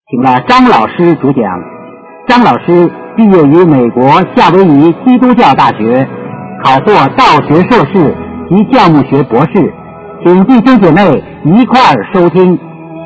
请了张老师主讲。张老师毕业于美国夏威夷基督教大学，考获道学硕士及教牧学博士。请弟兄姐妹一块儿收听。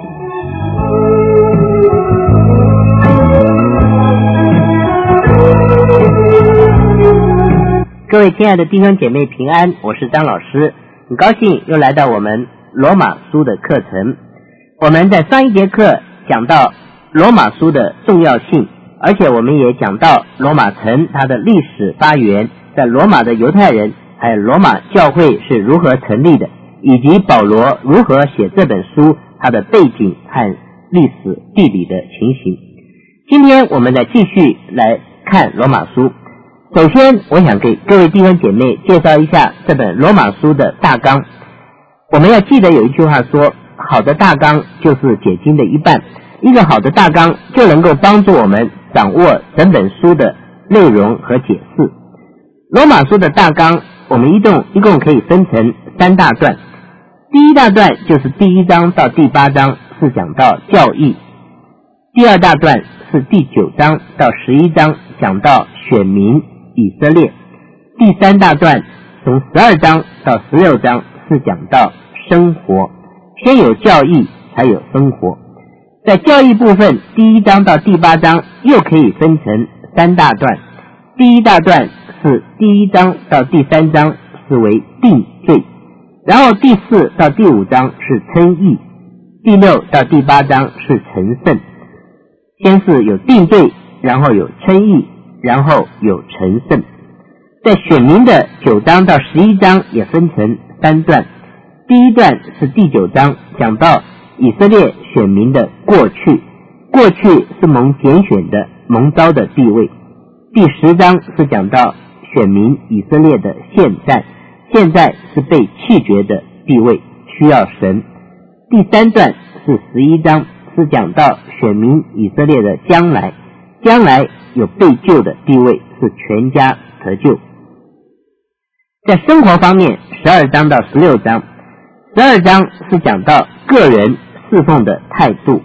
各位亲爱的弟兄姐妹平安，我是张老师，很高兴又来到我们罗马书的课程。我们在上一节课讲到罗马书的重要性，而且我们也讲到罗马城它的历史发源，在罗马的犹太人还有罗马教会是如何成立的，以及保罗如何写这本书它的背景和历史地理的情形。今天我们再继续来看罗马书。首先我想给各位弟兄姐妹介绍一下这本罗马书的大纲。我们要记得有一句话说，好的大纲就是解经的一半，一个好的大纲就能够帮助我们掌握整本书的内容和解释。罗马书的大纲我们一共可以分成3大段。第一大段就是第1章到第8章，是讲到教义。第2大段是第9章到11章，讲到选民以色列。第3大段从12章到16章是讲到生活，先有教义才有生活。在教义部分，第1章到第8章又可以分成3大段。第1大段是第1章到第3章是为定罪，然后第4到第5章是称义，第6到第8章是成圣。先是有定罪，然后有称义，然后有成圣。在选民的9章到11章也分成3段。第1段是第9章，讲到以色列选民的过去是蒙拣选的蒙召的地位。第10章是讲到选民以色列的现在是被弃绝的地位，需要神。第3段是11章，是讲到选民以色列的将来有被救的地位，是全家得救。在生活方面，12章到16章，12章是讲到个人侍奉的态度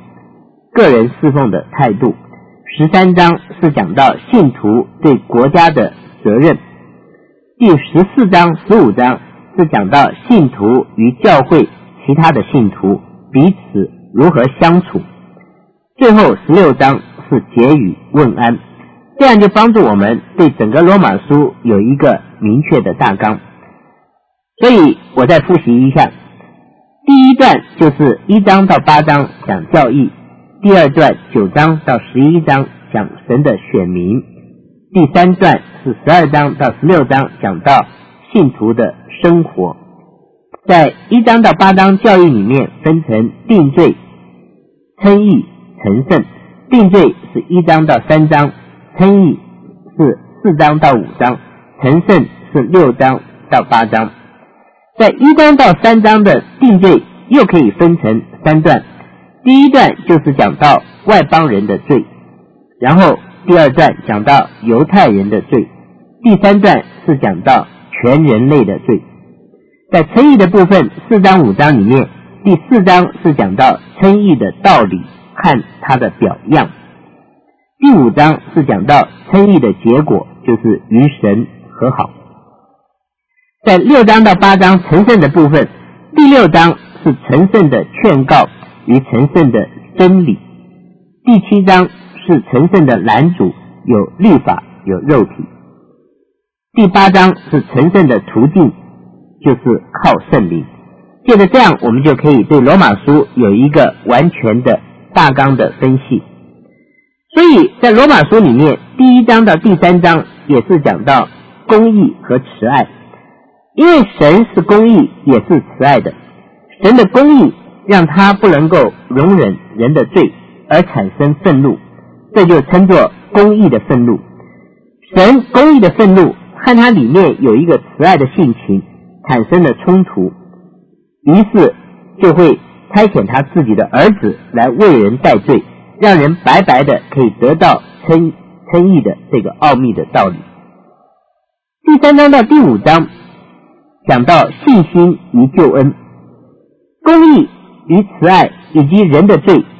，13章是讲到信徒对国家的责任，第14章15章是讲到信徒与教会其他的信徒彼此如何相处，最后16章是结语问安。这样就帮助我们对整个罗马书有一个明确的大纲。所以我再复习一下，第1段就是1章到8章讲教义，第2段9章到11章讲神的选民，第3段是12章到16章讲到信徒的生活。在1章到8章教义里面分成定罪、称义、成圣。定罪是1章到3章，称义是4章到5章，成圣是6章到8章。在1章到3章的定罪又可以分成3段。第1段就是讲到外邦人的罪，然后第2段讲到犹太人的罪，第3段是讲到全人类的罪。在称义的部分，4章5章里面，第4章是讲到称义的道理和它的表样，第5章是讲到称义的结果，就是与神和好。在6章到8章成圣的部分，第6章是成圣的劝告与成圣的真理，第7章是成圣的拦阻，有律法有肉体，第8章是成圣的途径，就是靠圣灵。借着这样，我们就可以对罗马书有一个完全的大纲的分析。所以在罗马书里面，第1章到第3章也是讲到公义和慈爱，因为神是公义也是慈爱的。神的公义让他不能够容忍人的罪而产生愤怒，这就称作公义的愤怒。神公义的愤怒和他里面有一个慈爱的性情产生了冲突，于是就会差遣他自己的儿子来为人代罪，让人白白的可以得到称义的这个奥秘的道理。第3章到第5章讲到信心与救恩，公义与慈爱以及人的罪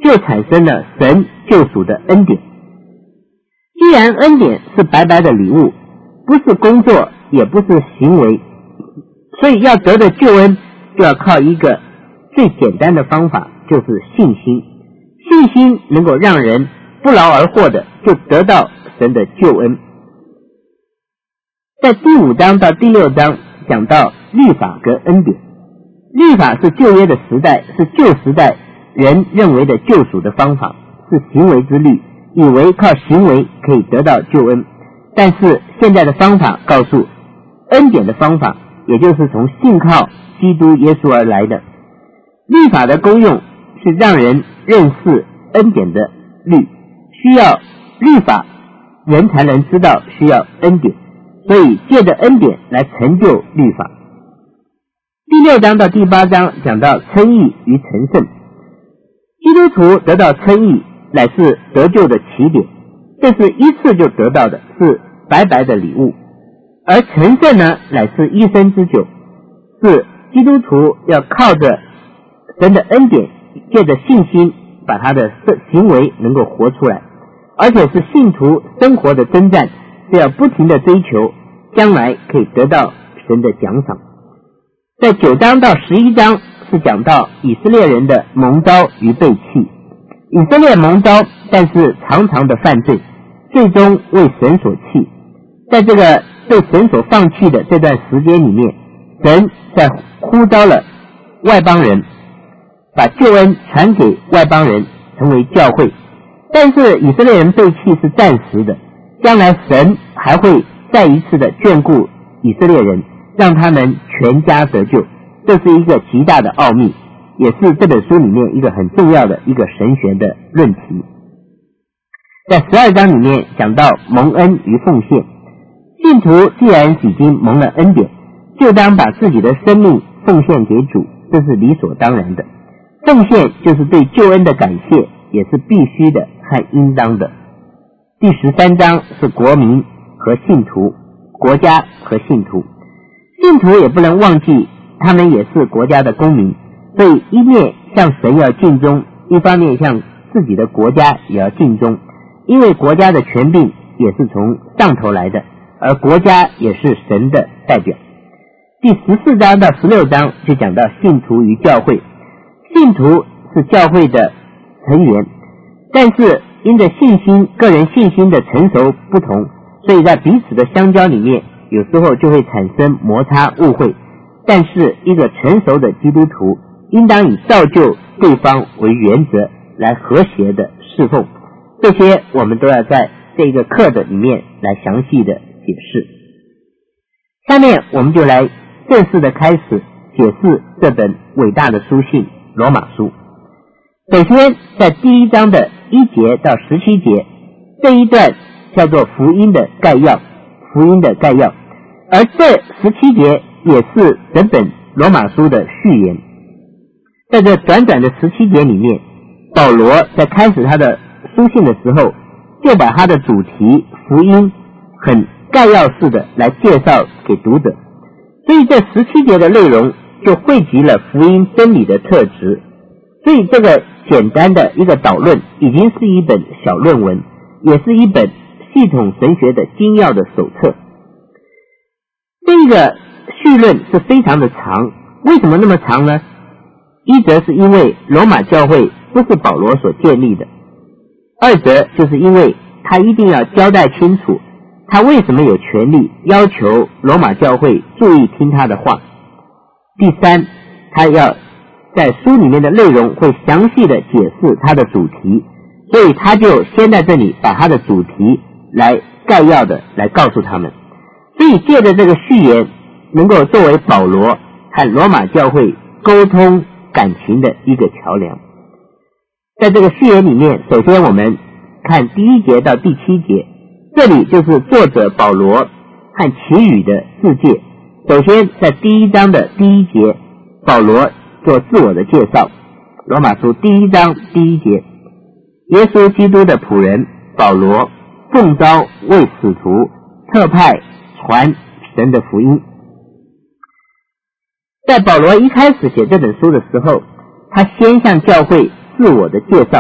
就产生了神救赎的恩典。既然恩典是白白的礼物，不是工作也不是行为，所以要得的救恩就要靠一个最简单的方法，就是信心。信心能够让人不劳而获的就得到神的救恩。在第5章到第6章讲到律法跟恩典。律法是旧约的时代，是旧时代人认为的救赎的方法，是行为之律，以为靠行为可以得到救恩。但是现在的方法告诉恩典的方法，也就是从信靠基督耶稣而来的。律法的功用是让人认识恩典的律，需要律法人才能知道需要恩典，所以借着恩典来成就律法。第6章到第8章讲到称义与成圣。基督徒得到称义乃是得救的起点，这是一次就得到的，是白白的礼物。而成圣呢，乃是一生之久，是基督徒要靠着神的恩典，借着信心把他的行为能够活出来，而且是信徒生活的征战，是要不停的追求，将来可以得到神的奖赏。在9章到11章是讲到以色列人的蒙召与背弃。以色列蒙召，但是常常的犯罪，最终为神所弃。在这个被神所放弃的这段时间里面，神在呼召了外邦人，把救恩传给外邦人，成为教会。但是以色列人背弃是暂时的，将来神还会再一次的眷顾以色列人，让他们全家得救。这是一个极大的奥秘，也是这本书里面一个很重要的一个神学的论题。在12章里面讲到蒙恩与奉献。信徒既然已经蒙了恩典，就当把自己的生命奉献给主，这是理所当然的。奉献就是对救恩的感谢，也是必须的和应当的。第13章是国民和信徒，国家和信徒。信徒也不能忘记他们也是国家的公民，所以一面向神要尽忠，一方面向自己的国家也要尽忠，因为国家的权柄也是从上头来的，而国家也是神的代表。第14章到16章就讲到信徒与教会。信徒是教会的成员，但是因着信心，个人信心的成熟不同，所以在彼此的相交里面，有时候就会产生摩擦误会。但是一个成熟的基督徒应当以造就对方为原则，来和谐的侍奉。这些我们都要在这个课的里面来详细的解释。下面我们就来正式的开始解释这本伟大的书信罗马书。首先在第1章的1节到17节，这一段叫做福音的概要，福音的概要，而这17节也是整本罗马书的序言。在这短短的17节里面，保罗在开始他的书信的时候，就把他的主题福音很概要式的来介绍给读者，所以这17节的内容就汇集了福音真理的特质。所以这个简单的一个导论已经是一本小论文，也是一本系统神学的精要的手册。这个序论是非常的长，为什么那么长呢？一则是因为罗马教会不是保罗所建立的，二则就是因为他一定要交代清楚他为什么有权利要求罗马教会注意听他的话。第三，他要在书里面的内容会详细的解释他的主题，所以他就先在这里把他的主题来概要的来告诉他们。所以借着这个序言，能够作为保罗和罗马教会沟通感情的一个桥梁。在这个序言里面，首先我们看第1节到第7节，这里就是作者保罗和其余的自介。首先在第1章的第1节，保罗做自我的介绍。罗马书第1章第1节，耶稣基督的仆人保罗，奉召为使徒，特派传神的福音。在保罗一开始写这本书的时候，他先向教会自我的介绍，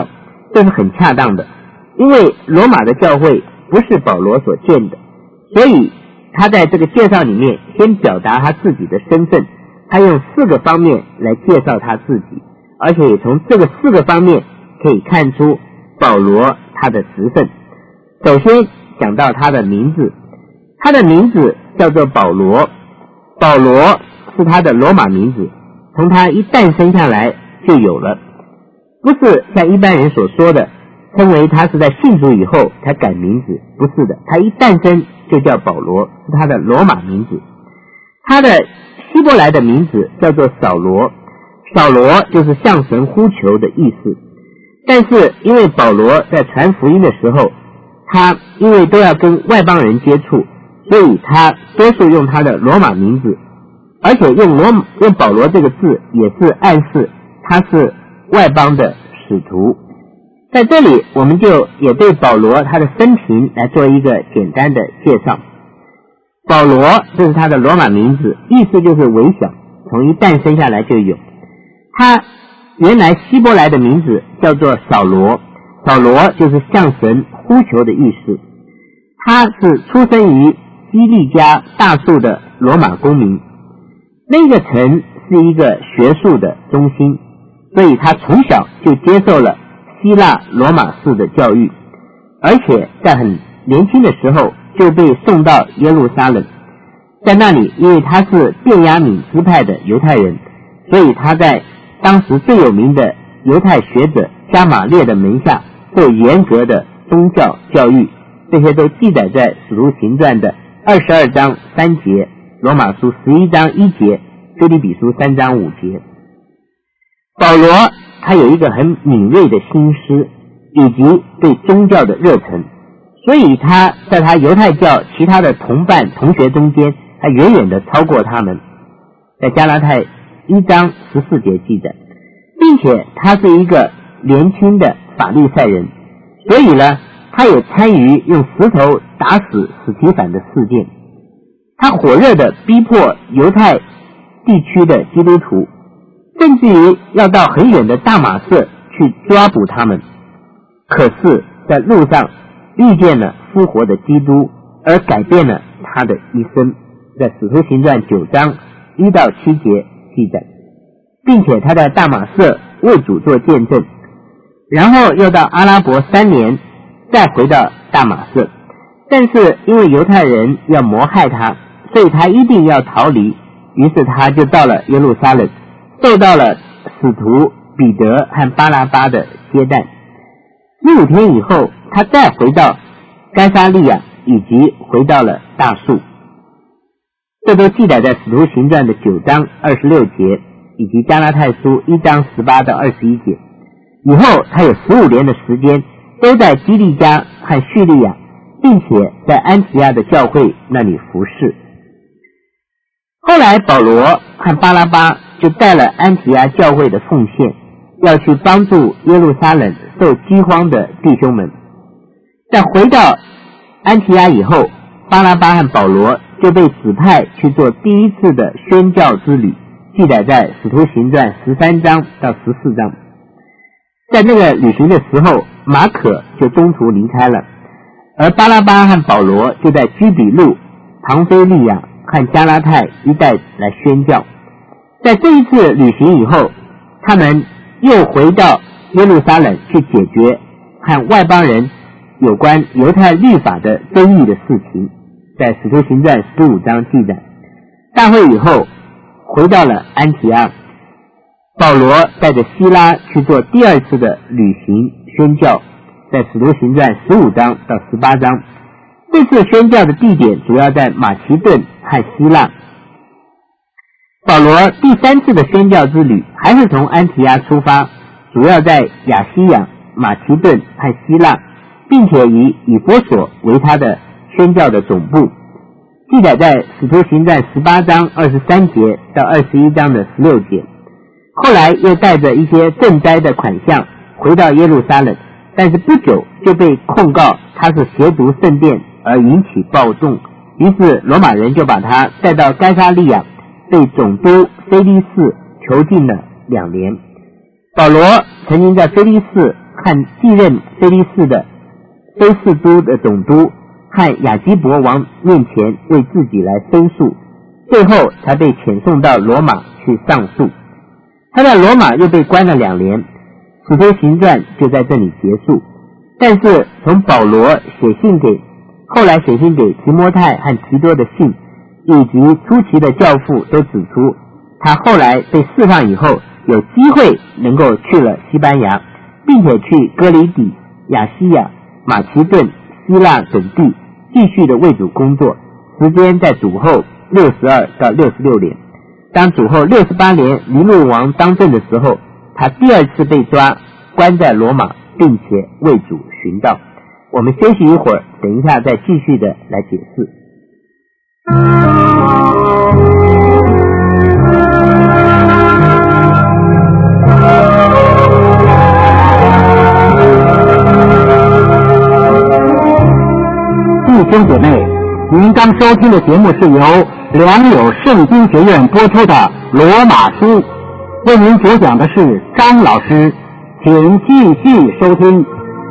这是很恰当的，因为罗马的教会不是保罗所建的，所以他在这个介绍里面先表达他自己的身份，他用4个方面来介绍他自己，而且也从这个4个方面可以看出保罗他的职分。首先讲到他的名字，他的名字叫做保罗，保罗是他的罗马名字，从他一诞生下来就有了，不是像一般人所说的称为他是在信主以后才改名字，不是的，他一诞生就叫保罗，是他的罗马名字。他的希伯来的名字叫做扫罗，扫罗就是向神呼求的意思。但是因为保罗在传福音的时候，他因为都要跟外邦人接触，所以他多数用他的罗马名字，而且用保罗这个字也是暗示他是外邦的使徒。在这里我们就也对保罗他的生平来做一个简单的介绍。保罗这是他的罗马名字，意思就是微小，从一诞生下来就有。他原来希伯来的名字叫做扫罗，扫罗就是向神呼求的意思。他是出生于基利家大数的罗马公民，那个城是一个学术的中心，所以他从小就接受了希腊罗马式的教育，而且在很年轻的时候就被送到耶路撒冷。在那里因为他是便雅悯支派的犹太人，所以他在当时最有名的犹太学者加玛列的门下受严格的宗教教育，这些都记载在使徒行传的22章3节，罗马书11章1节，腓立比书3章5节。保罗他有一个很敏锐的心思以及对宗教的热忱，所以他在他犹太教其他的同学中间，他远远的超过他们。在加拉太1章14节记载，并且他是一个年轻的法利赛人，所以呢他也参与用石头打死史提反的事件。他火热的逼迫犹太地区的基督徒，甚至于要到很远的大马色去抓捕他们，可是在路上遇见了复活的基督，而改变了他的一生。在使徒行传9章1到7节记载，并且他在大马色为主做见证，然后又到阿拉伯3年，再回到大马色。但是因为犹太人要谋害他，所以他一定要逃离，于是他就到了耶路撒冷，受到了使徒彼得和巴拿巴的接待。15天以后，他再回到该撒利亚，以及回到了大数。这都记载在使徒行传的9章26节，以及加拉太书1章18到21节。以后他有15年的时间都在基利家和叙利亚，并且在安提亚的教会那里服侍。后来保罗和巴拿巴就带了安提亚教会的奉献，要去帮助耶路撒冷受饥荒的弟兄们。在回到安提亚以后，巴拿巴和保罗就被指派去做第一次的宣教之旅，记载在使徒行传13章到14章。在那个旅行的时候，马可就中途离开了，而巴拿巴和保罗就在居比路、庞菲利亚和加拉太一带来宣教。在这一次旅行以后，他们又回到耶路撒冷去解决和外邦人有关犹太律法的争议的事情，在使徒行传15章记载。大会以后回到了安提阿，保罗带着希拉去做第二次的旅行宣教，在使徒行传15章到18章。这次宣教的地点主要在马其顿和希腊。保罗第三次的宣教之旅还是从安提阿出发，主要在亚西亚、马其顿和希腊，并且以以弗所为他的宣教的总部，记载在使徒行传18章23节到21章的16节。后来又带着一些赈灾的款项回到耶路撒冷，但是不久就被控告他是亵渎圣殿而引起暴动，于是罗马人就把他带到该撒利亚，被总督腓力士囚禁了2年。保罗曾经在腓力士和继任菲利士的菲士都的总督和亚基伯王面前为自己来申诉，最后才被遣送到罗马去上诉。他在罗马又被关了2年，使徒行传就在这里结束。但是从保罗后来写信给提摩太和提多的信，以及初期的教父都指出，他后来被释放以后有机会能够去了西班牙，并且去哥里底、亚西亚、马其顿、希腊等地继续的为主工作，时间在主后62到66年。当主后68年尼禄王当政的时候，他第2次被抓，关在罗马，并且为主寻道。我们休息一会儿，等一下再继续的来解释。 弟兄姐妹，您刚收听的节目是由良友圣经学院播出的《罗马书》，为您主讲的是张老师，请继续收听。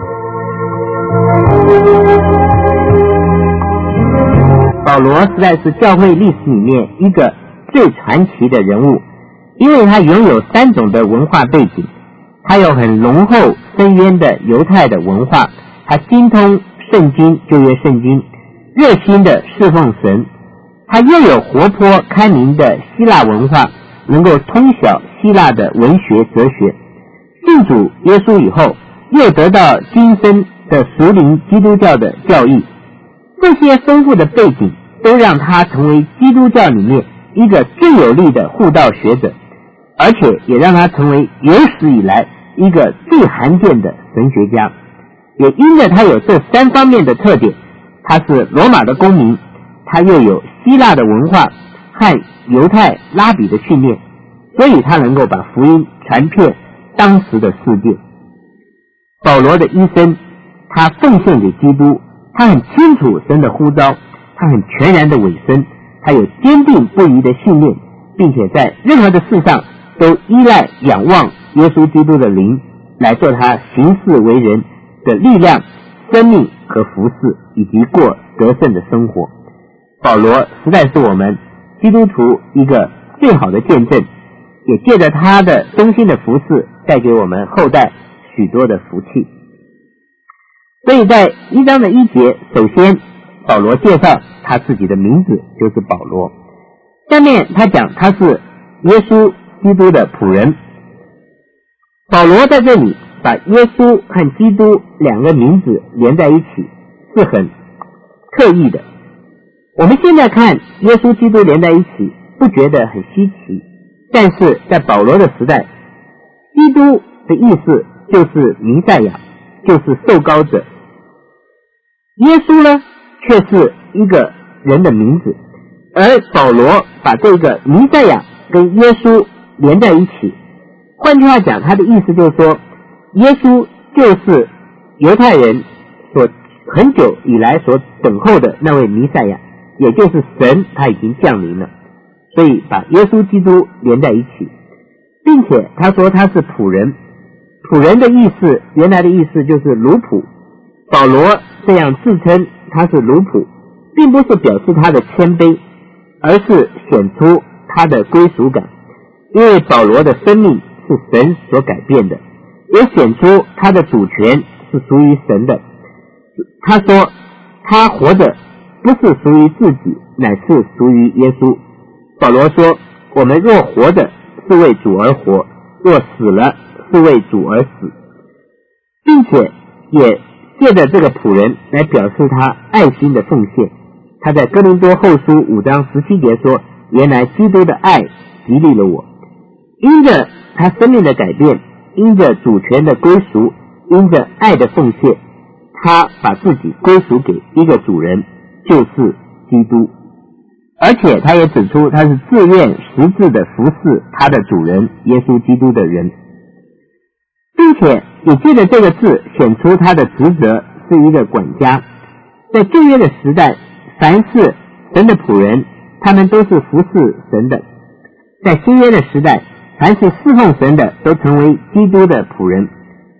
保罗实在是教会历史里面一个最传奇的人物，因为他拥有3种的文化背景，他有很浓厚深渊的犹太的文化，他精通圣经旧约圣经，热心的侍奉神，他又有活泼开明的希腊文化，能够通晓希腊的文学哲学。信主耶稣以后，又得到今生的属灵基督教的教义，这些丰富的背景都让他成为基督教里面一个最有力的护道学者，而且也让他成为有史以来一个最罕见的神学家。也因着他有这3方面的特点，他是罗马的公民，他又有希腊的文化和犹太拉比的训练，所以他能够把福音传遍当时的世界。保罗的一生，他奉献给基督，他很清楚神的呼召，他很全然的委身，他有坚定不移的信念，并且在任何的事上都依赖仰望耶稣基督的灵来做他行事为人的力量、生命和服事，以及过得胜的生活。保罗实在是我们基督徒一个最好的见证，也借着他的忠心的服事带给我们后代许多的福气。所以在1章的1节，首先保罗介绍他自己的名字就是保罗，下面他讲他是耶稣基督的仆人。保罗在这里把耶稣和基督2个名字连在一起，是很刻意的。我们现在看耶稣基督连在一起不觉得很稀奇，但是在保罗的时代，基督的意思就是弥赛亚，就是受膏者。耶稣呢却是一个人的名字，而保罗把这个弥赛亚跟耶稣连在一起，换句话讲，他的意思就是说，耶稣就是犹太人所很久以来所等候的那位弥赛亚，也就是神他已经降临了，所以把耶稣基督连在一起。并且他说他是仆人，仆人的意思原来的意思就是奴仆，保罗这样自称他是奴仆，并不是表示他的谦卑，而是显出他的归属感，因为保罗的生命是神所改变的，也显出他的主权是属于神的。他说他活着不是属于自己，乃是属于耶稣。保罗说我们若活着是为主而活，若死了是为主而死，并且也借着这个仆人来表示他爱心的奉献。他在哥林多后书5章17节说，原来基督的爱激励了我。因着他生命的改变，因着主权的归属，因着爱的奉献，他把自己归属给一个主人，就是基督。而且他也指出他是自愿实质的服侍他的主人耶稣基督的人，并且也借着这个字显出他的职责是一个管家。在旧约的时代，凡是神的仆人，他们都是服侍神的。在新约的时代，凡是侍奉神的都成为基督的仆人。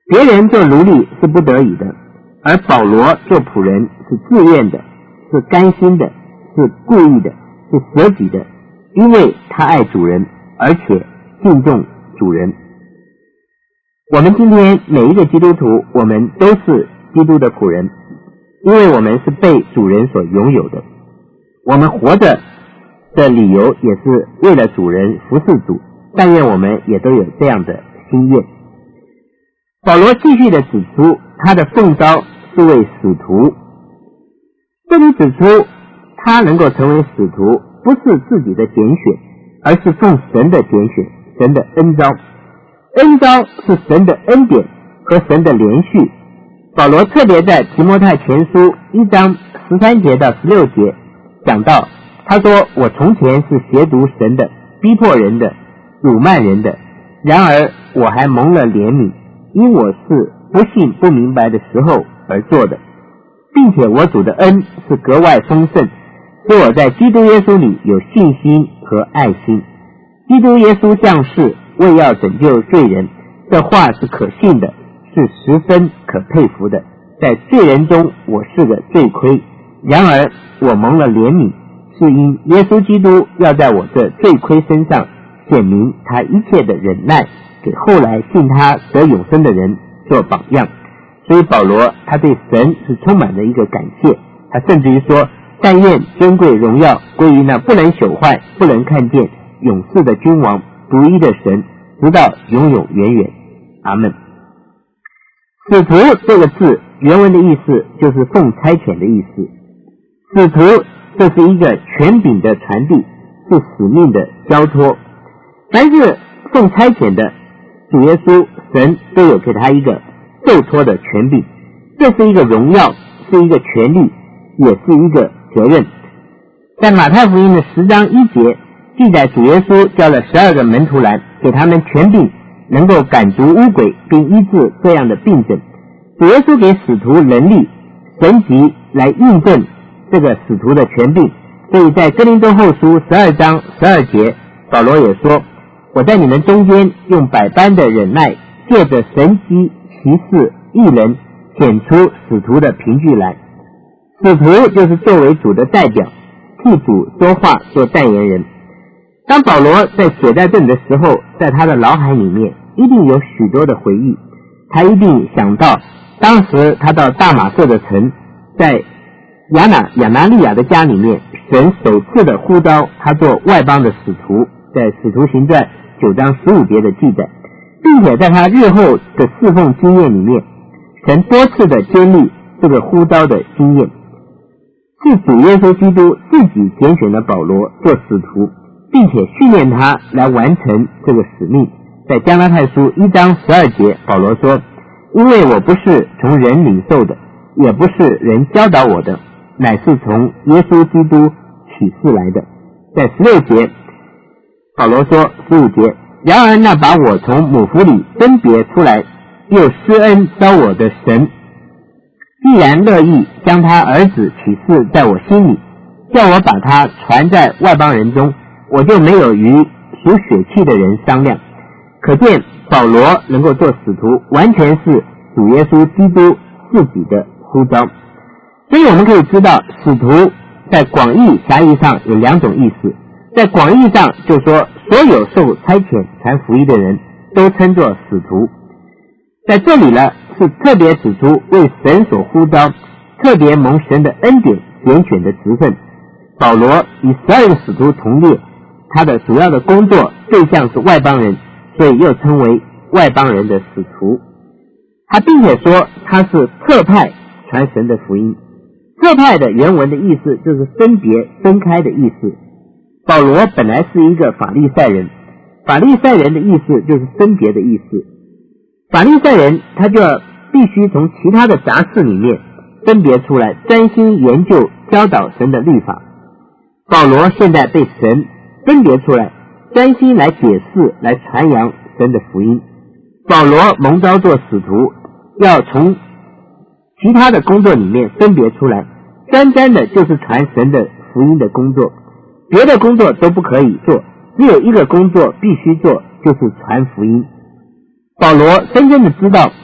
别人做奴隶是不得已的，而保罗做仆人是自愿的，是甘心的，是故意的，是舍己的，因为他爱主人，而且敬重主人。我们今天每一个基督徒，我们都是基督的仆人，因为我们是被主人所拥有的。我们活着的理由也是为了主人，服侍主，但愿我们也都有这样的心愿。保罗继续的指出，他的奉召是为使徒。这里指出他能够成为使徒，不是自己的拣选，而是奉神的拣选，神的恩召。恩召是神的恩典和神的连续。保罗特别在提摩太前书1章13节到16节讲到，他说，我从前是亵渎神的，逼迫人的，辱骂人的，然而我还蒙了怜悯，因我是不信不明白的时候而做的，并且我主的恩是格外丰盛，使我在基督耶稣里有信心和爱心。基督耶稣降世为要拯救罪人，这话是可信的，是十分可佩服的。在罪人中我是个罪魁，然而我蒙了怜悯，是因耶稣基督要在我这罪魁身上显明他一切的忍耐，给后来信他得永生的人做榜样。所以保罗他对神是充满了一个感谢，他甚至于说，但愿尊贵荣耀归于那不能朽坏，不能看见，永世的君王，独一的神，直到永永远远。阿们。使徒这个字原文的意思就是奉差遣的意思。使徒这是一个权柄的传递，是使命的交托。凡是奉差遣的，主耶稣神都有给他一个受托的权柄，这是一个荣耀，是一个权利，也是一个责任。在马太福音的10章1节记载，主耶稣叫了12个门徒来，给他们权柄，能够赶逐污鬼，并医治各样的病症。主耶稣给使徒能力、神迹来印证这个使徒的权柄。所以在哥林多后书12章12节，保罗也说，我在你们中间用百般的忍耐，借着神迹奇事异能，显出使徒的凭据来。使徒就是作为主的代表，替主说话，做代言人。当保罗在写在这里的时候，在他的脑海里面一定有许多的回忆，他一定想到当时他到大马色的城，在亚拿利亚的家里面，神首次的呼召他做外邦的使徒，在使徒行传9章15节的记载，并且在他日后的侍奉经验里面，神多次的建立这个呼召的经验，是主耶稣基督自己拣选了保罗做使徒，并且训练他来完成这个使命。在加拉太书1章12节，保罗说，因为我不是从人领受的，也不是人教导我的，乃是从耶稣基督启示来的。在16节，保罗说15节，然而那把我从母腹里分别出来，又施恩召我的神，既然乐意将他儿子启示在我心里，叫我把他传在外邦人中，我就没有与属血气的人商量。可见保罗能够做使徒，完全是主耶稣基督自己的呼召。所以我们可以知道，使徒在广义狭义上有2种意思。在广义上就说，所有受差遣传福音的人都称作使徒。在这里呢，是特别指出为神所呼召，特别蒙神的恩典拣选的职分。保罗与12个使徒同列，他的主要的工作对象是外邦人，所以又称为外邦人的使徒。他并且说他是特派传神的福音。特派的原文的意思就是分别分开的意思。保罗本来是一个法利赛人，法利赛人的意思就是分别的意思。法利赛人他就要必须从其他的杂事里面分别出来，专心研究教导神的律法。保罗现在被神分别出来，专心来解释，来传扬神的福音。保罗蒙召做使徒，要从其他的工作里面分别出来，单单的就是传神的福音的工作，别的工作都不可以做，只有一个工作必须做，就是传福音。保罗深深的知道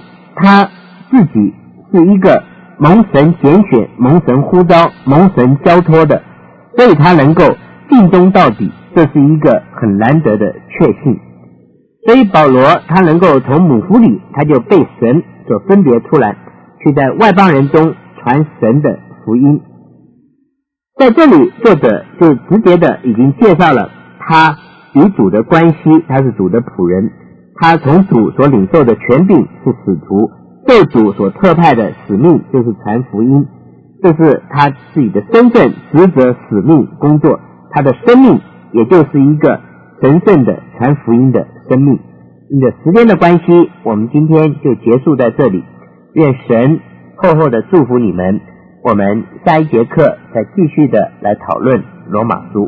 他自己是一个蒙神拣选、蒙神呼召、蒙神交托的，所以他能够尽忠到底，这是一个很难得的确信。所以保罗他能够从母腹里，他就被神所分别出来，去在外邦人中传神的福音。在这里作者就直接的已经介绍了他与主的关系，他是主的仆人，他从主所领受的权柄是使徒，受主所特派的使命就是传福音，这是他自己的身份、职责、使命、工作，他的生命也就是一个神圣的传福音的生命。因着时间的关系，我们今天就结束在这里，愿神厚厚的祝福你们，我们下一节课再继续的来讨论罗马书。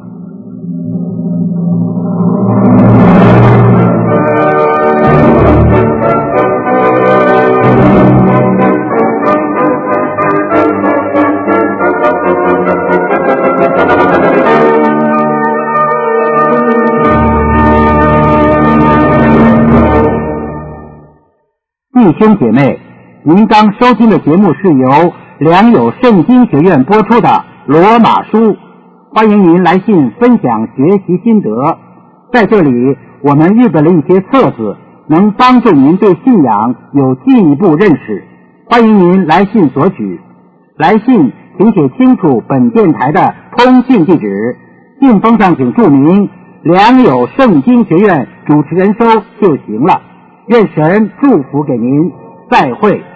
弟兄姐妹，您刚收听的节目是由良友圣经学院播出的《罗马书》，欢迎您来信分享学习心得。在这里，我们预备了一些册子，能帮助您对信仰有进一步认识。欢迎您来信索取。来信请写清楚本电台的通信地址，信封上请注明良友圣经学院主持人收就行了。愿神祝福给您，再会。